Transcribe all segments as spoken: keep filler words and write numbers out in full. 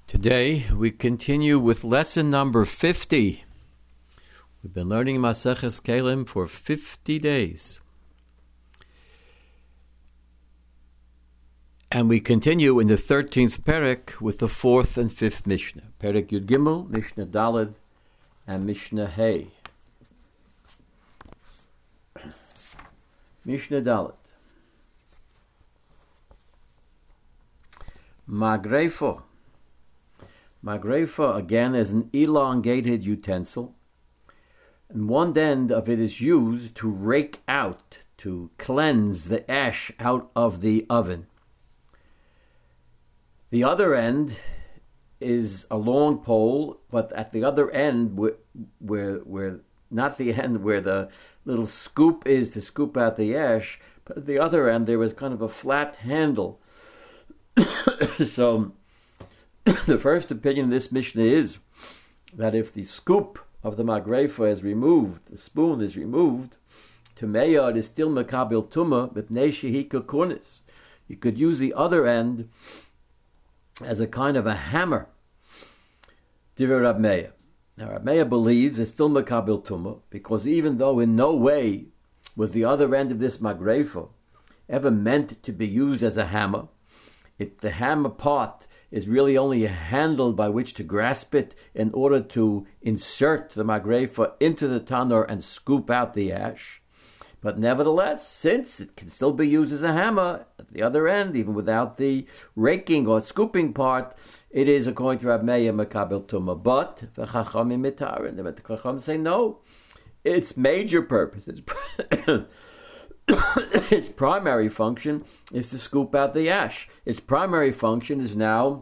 Today we continue with lesson number fifty. We've been learning Maseches Kelim for fifty days. And we continue in the thirteenth Perek with the fourth and fifth Mishnah. Perek Yud Gimel, Mishnah Daled, and Mishnah Hey. Mishnah Daled. Magreifo. Magrefa, again, is an elongated utensil, and one end of it is used to rake out, to cleanse the ash out of the oven. The other end is a long pole, but at the other end, where, where, where not the end where the little scoop is to scoop out the ash, but at the other end there is kind of a flat handle. So the first opinion of this Mishnah is that if the scoop of the magrefa is removed, the spoon is removed, Tumeya, it is still mekabil tuma, but neshihika kunis. You could use the other end as a kind of a hammer. Divrei Rab Meir. Now Rab Meir believes it's still mekabil tuma, because even though in no way was the other end of this magrefa ever meant to be used as a hammer, it, the hammer part is really only a handle by which to grasp it in order to insert the magrefa into the tanur and scoop out the ash. But nevertheless, since it can still be used as a hammer at the other end, even without the raking or scooping part, it is, according to Rab Meir, mekabel tuma. But the Chachamim mitarin, the Chachamim say no. Its major purpose, its, its primary function is to scoop out the ash. Its primary function is now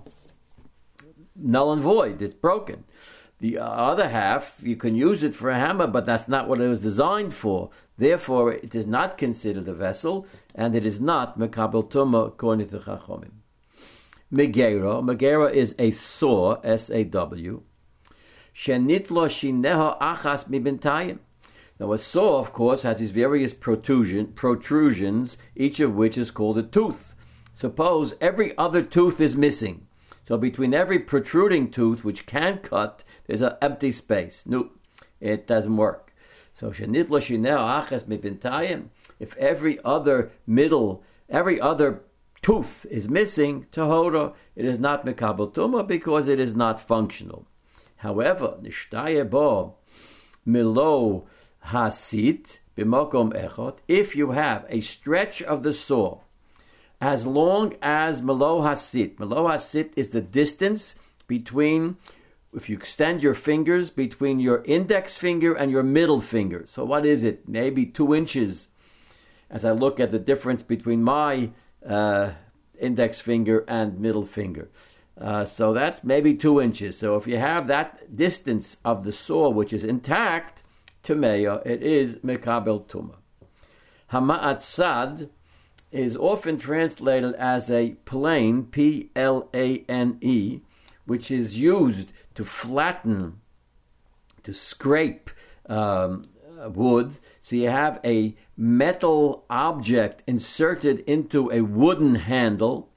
null and void. It's broken. The other half, you can use it for a hammer, but that's not what it was designed for. Therefore, it is not considered a vessel, and it is not mekabel tuma according to Chachamim. Megera. Megera is a saw, S A W. Shenitlo shineho achas mibintayim. Now, a saw, of course, has these various protrusion, protrusions, each of which is called a tooth. Suppose every other tooth is missing. So between every protruding tooth, which can cut, there's an empty space. No, it doesn't work. So, shenitlo shineo achas mibintayim, if every other middle, every other tooth is missing, tahora, it is not mekabel tuma because it is not functional. However, nishtaya bo milo hasit b'mokom echot, if you have a stretch of the saw, as long as melo hasit, melo hasit is the distance between, if you extend your fingers, between your index finger and your middle finger. So what is it? Maybe two inches, as I look at the difference between my uh, index finger and middle finger. Uh, so that's maybe two inches. So if you have that distance of the saw, which is intact, Tumeya, it is mekabel tuma. Hama'at sad is often translated as a plane, P L A N E, which is used to flatten, to scrape um, wood. So you have a metal object inserted into a wooden handle.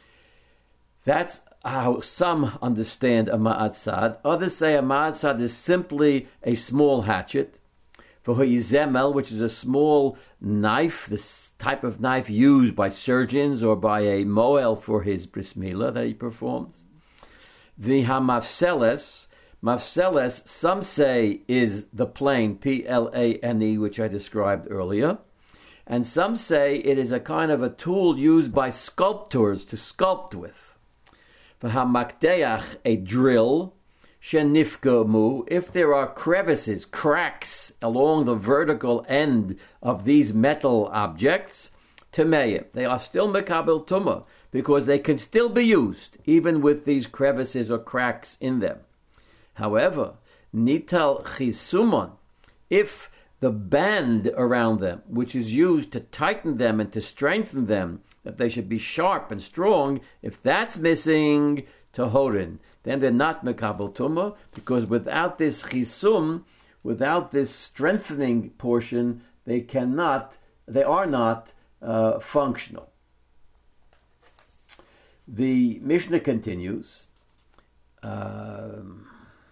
That's how some understand a ma'atzad. Others say a ma'atzad is simply a small hatchet. For zemel, which is a small knife, this type of knife used by surgeons or by a moel for his bris milah that he performs. The hamafseles, mafseles, some say is the plane, P L A N E, which I described earlier. And some say it is a kind of a tool used by sculptors to sculpt with. For hamakdeach, a drill, shenifgomu, if there are crevices, cracks along the vertical end of these metal objects, temeya, they are still mekabel tuma, because they can still be used, even with these crevices or cracks in them. However, nital chisumon, if the band around them, which is used to tighten them and to strengthen them, that they should be sharp and strong, if that's missing, tahorin, then they're not mekabel tuma, because without this chisum, without this strengthening portion, they cannot, they are not uh, functional. The Mishnah continues, um,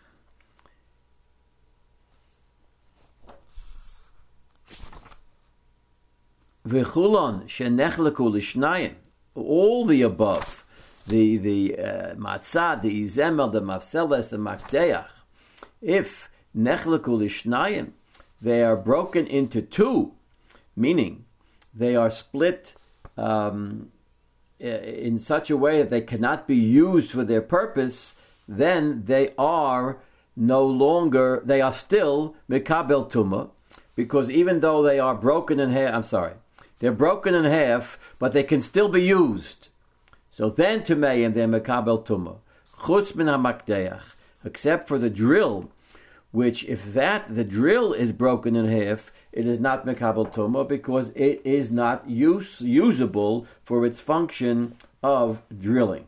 V'chulon shenechleku l'shnayim, all the above, the the uh, matzah, the izemel, the mafseles, the makdeach, if nechleku l'shnayim, they are broken into two, meaning they are split um, in such a way that they cannot be used for their purpose, then they are no longer, they are still mikabel tumah, because even though they are broken in half, I'm sorry, they're broken in half, but they can still be used. So then Tumeim, they're Mekabel Tumah. Chutz min hamakdeach, except for the drill, which if that, the drill is broken in half, it is not Mekabel Tumah because it is not use, usable for its function of drilling.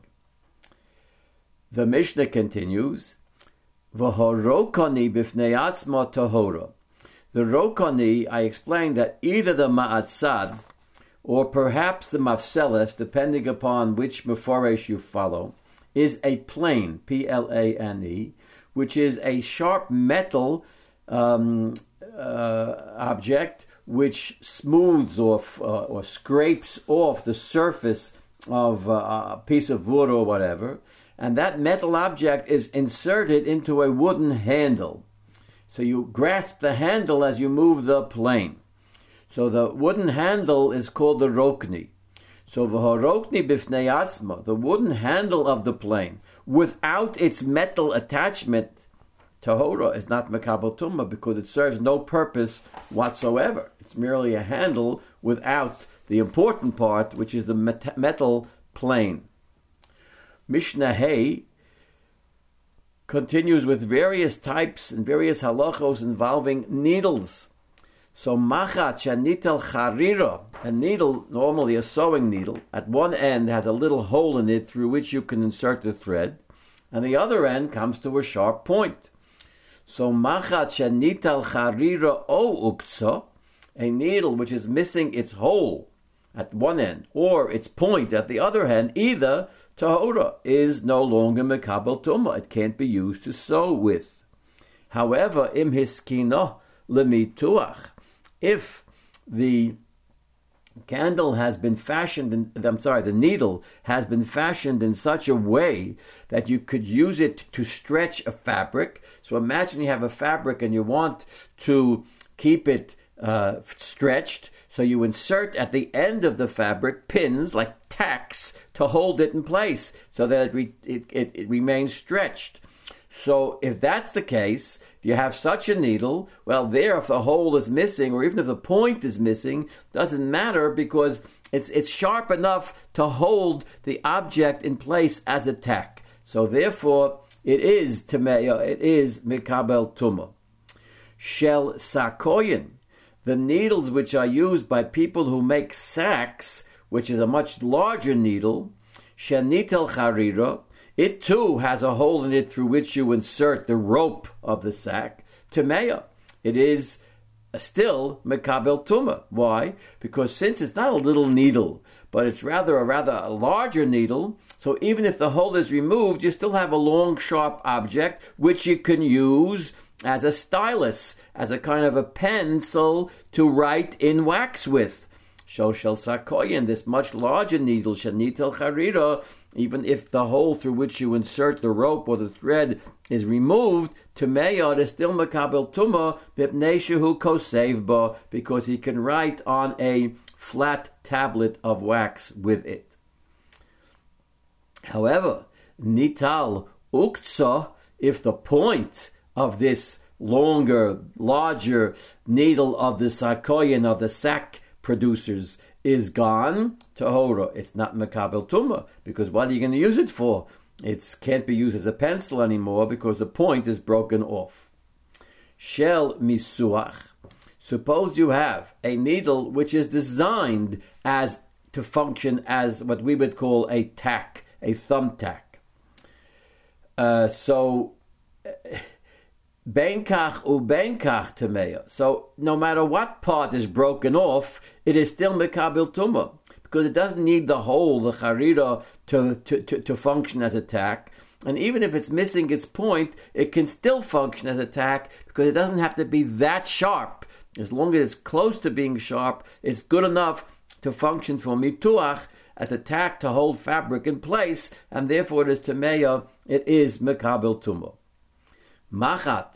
The Mishnah continues, V'horokani b'fnei atzma tahora. The rokani, I explained that either the ma'atzad or perhaps the mafseles, depending upon which meforesh you follow, is a plane, P L A N E, which is a sharp metal um, uh, object which smooths off uh, or scrapes off the surface of uh, a piece of wood or whatever, and that metal object is inserted into a wooden handle. So you grasp the handle as you move the plane. So the wooden handle is called the rokni. So v'horokni b'fnei atzma, the wooden handle of the plane, without its metal attachment, tahora is not mekabel tumah because it serves no purpose whatsoever. It's merely a handle without the important part, which is the met- metal plane. Mishnah Hay continues with various types and various halachos involving needles. So machat shanitel charira, a needle, normally a sewing needle, at one end has a little hole in it through which you can insert the thread, and the other end comes to a sharp point. So machat shanitel charira o uktsa, a needle which is missing its hole at one end, or its point at the other end, either tahora is no longer mekabel tumah. It can't be used to sew with. However, im hiskino lemituach, if the candle has been fashioned, in, I'm sorry, the needle has been fashioned in such a way that you could use it to stretch a fabric. So imagine you have a fabric and you want to keep it uh, stretched. So you insert at the end of the fabric pins like tacks to hold it in place so that it, re- it, it, it remains stretched. So if that's the case, if you have such a needle, well, there, if the hole is missing, or even if the point is missing, doesn't matter because it's it's sharp enough to hold the object in place as a tack. So therefore, it is Tameya, it is Mikabel Tumah. Shel Sakoyin, the needles which are used by people who make sacks, which is a much larger needle, Shenitel Charira, it too has a hole in it through which you insert the rope of the sack. Tameya, it is still Mekabel Tumah. Why? Because since it's not a little needle, but it's rather a rather a larger needle, so even if the hole is removed, you still have a long, sharp object which you can use as a stylus, as a kind of a pencil to write in wax with. Shoshel Sakoyin, this much larger needle, Shanitel Charira, even if the hole through which you insert the rope or the thread is removed, Tumeyah is still Mekabel Tumah, Bipnei Shehu Kosev Ba, because he can write on a flat tablet of wax with it. However, Nital Uktsa, if the point of this longer, larger needle of the Sakoyin, of the sack producers, is gone, Tahora, it's not Mekabel Tumah, because what are you going to use it for? It can't be used as a pencil anymore because the point is broken off. Shel Misuach, suppose you have a needle which is designed as to function as what we would call a tack, a thumbtack. Uh, so, Benkach u benkach Tameya. So no matter what part is broken off, it is still Mekabel Tumah, because it doesn't need the hole, the charira, to, to, to, to function as a tack. And even if it's missing its point, it can still function as a tack because it doesn't have to be that sharp. As long as it's close to being sharp, it's good enough to function for mituach as a tack to hold fabric in place, and therefore it is tameya, it is mekabel tumah. Machat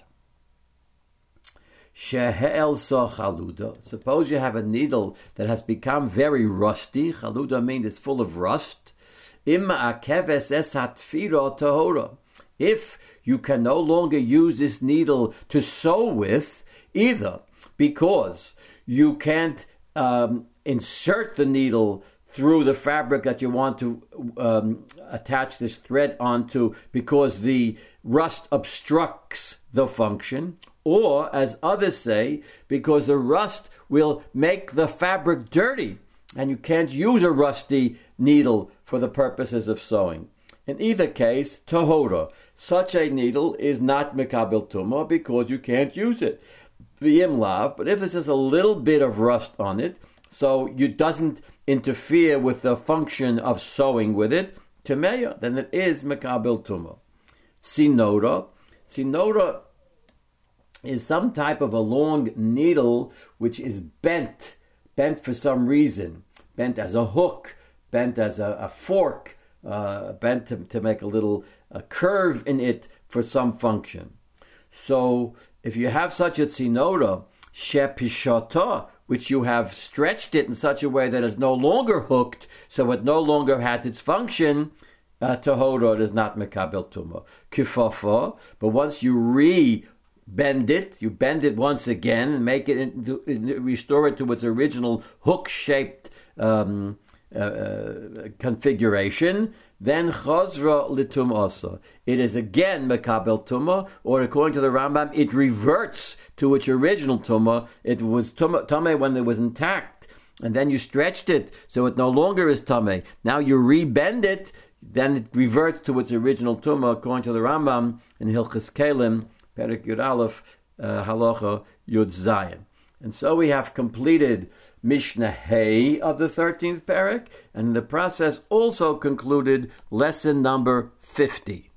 shehe'el so chaluda. Suppose you have a needle that has become very rusty. Chaluda means it's full of rust. Imma akeves es hatfira tahora. If you can no longer use this needle to sew with, either because you can't um, insert the needle through the fabric that you want to um, attach this thread onto because the rust obstructs the function, or, as others say, because the rust will make the fabric dirty and you can't use a rusty needle for the purposes of sewing. In either case, tahora, such a needle is not mekabel tumah because you can't use it. V'im lav, but if there's just a little bit of rust on it, so it doesn't interfere with the function of sewing with it, tameya, then it is mekabel tumah. Sinora, sinora is some type of a long needle which is bent, bent for some reason, bent as a hook, bent as a, a fork, uh, bent to, to make a little a curve in it for some function. So if you have such a tzinora, shepishata, which you have stretched it in such a way that it's no longer hooked, so it no longer has its function, uh, tahora, it is not mekabel tumah. Kifafa, but once you re bend it, you bend it once again and make it into, restore it to its original hook-shaped um, uh, uh, configuration, then chazra litum asa. It is again mekabel tumah, or according to the Rambam, it reverts to its original tumah. It was tumah when it was intact, and then you stretched it, so it no longer is tumah. Now you rebend it, then it reverts to its original tumah, according to the Rambam in Hilchos Kelim, Perek Yud Aleph, uh, Halacha Yud Zayin. And so we have completed Mishnah Hey of the thirteenth Perek, and in the process also concluded lesson number fifty.